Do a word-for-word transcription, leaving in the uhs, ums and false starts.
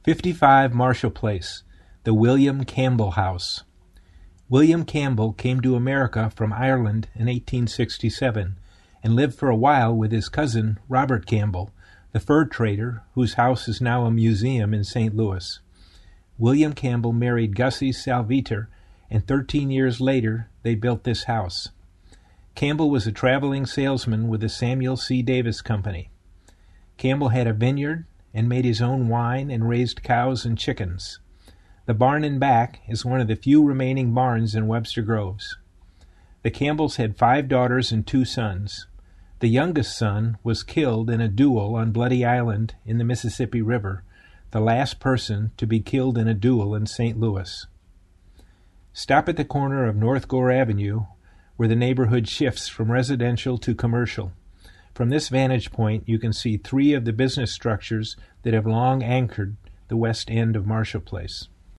fifty-five Marshall Place, the William Campbell House. William Campbell came to America from Ireland in eighteen sixty-seven and lived for a while with his cousin Robert Campbell, the fur trader whose house is now a museum in Saint Louis. William Campbell married Gussie Salveter, and thirteen years later they built this house. Campbell was a traveling salesman with the Samuel C. Davis Company. Campbell had a vineyard and made his own wine and raised cows and chickens. The barn in back is one of the few remaining barns in Webster Groves. The Campbells had five daughters and two sons. The youngest son was killed in a duel on Bloody Island in the Mississippi River, the last person to be killed in a duel in Saint Louis. Stop at the corner of North Gore Avenue, where the neighborhood shifts from residential to commercial. From this vantage point, you can see three of the business structures that have long anchored the west end of Marshall Place.